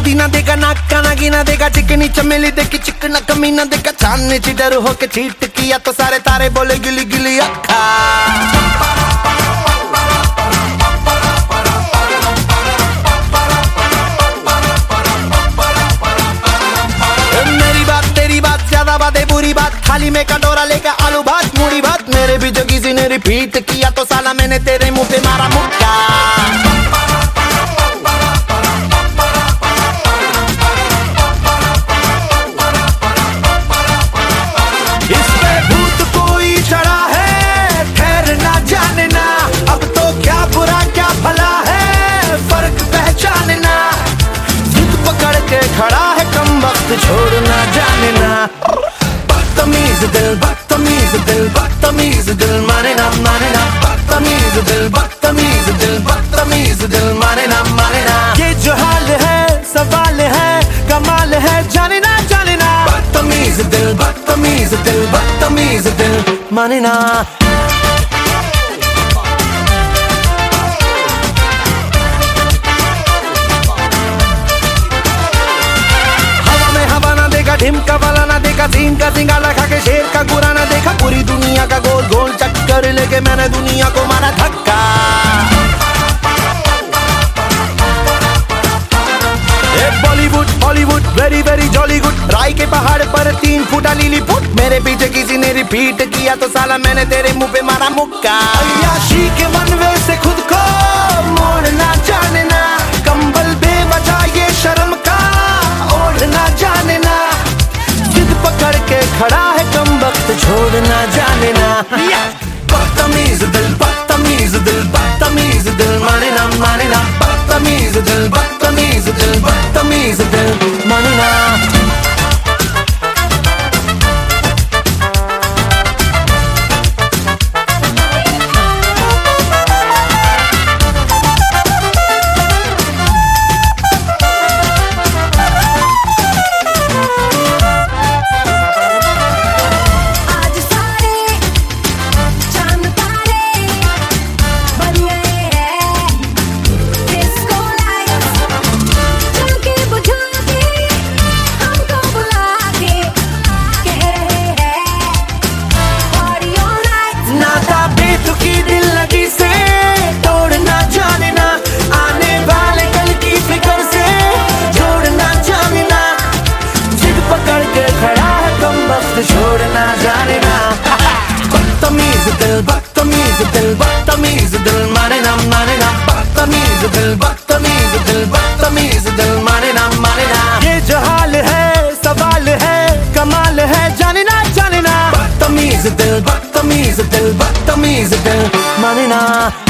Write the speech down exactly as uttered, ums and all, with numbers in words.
मुंडी ना देगा, नाका नागी ना देगा, चिकनी चमेली देखी चिकना कमीना देखा, चांदनी ची डर होके चीट किया तो सारे तारे बोले गिली गिली अक्खा। मेरी बात तेरी बात ज्यादा बातें बुरी बात, थाली में कटोरा लेकर आलू भात मूड़ी भात, मेरे भी जो किसी ने रिपीट किया तो साला मैंने तेरे मुंह पे मारा मुक्का। इस पे भूत कोई चढ़ा है, ठहरना जानना, अब तो क्या बुरा क्या भला है फर्क पहचानना, जिद पकड़ के खड़ा है कम वक्त छोड़ना जानना। बदतमीज दिल बदतमीज दिल बदतमीज दिल माने ना माने ना, बदतमीज दिल बदतमीज दिल बदतमीज दिल माने ना माने ना। ये जो हाल है सवाल है कमाल है जाने ना जाने ना, बदतमीज दिल बदतमीज दिल बदतमीज दिल माने ना। ढिमका वाला ना देखा, सीन का सिंगाला खा के शेर का गुरा ना देखा, पूरी दुनिया का गोल गोल चक्कर लेके मैंने दुनिया को मारा धक्का। Bollywood Hollywood very very jolly good, राय के पहाड़ पर तीन फुटा लीली फुट, मेरे पीछे किसी ने रिपीट किया तो साला मैंने तेरे मुंह पे मारा मुक्का। अय्याशी के मनवे से खुद को मोड़ना जानना, कंबल बेवजह ये शर्म का ओढ़ना जानना, पकड़ के खड़ा है कम वक्त छोड़ना जानना। बदतमीज दिल बदतमीज दिल बदतमीज दिल माने ना माने ना, बदतमीज दिल बदतमीज दिल बदतमीज दिल माने ना। छोड़ना जाने ना, बदतमीज दिल बदतमीज दिल बदतमीज दिल माने ना माने ना, बदतमीज दिल बदतमीज दिल बदतमीज दिल माने ना माने ना। ये जो हाल है सवाल है कमाल है जाने ना जाने ना, बदतमीज दिल बदतमीज दिल बदतमीज दिल माने ना।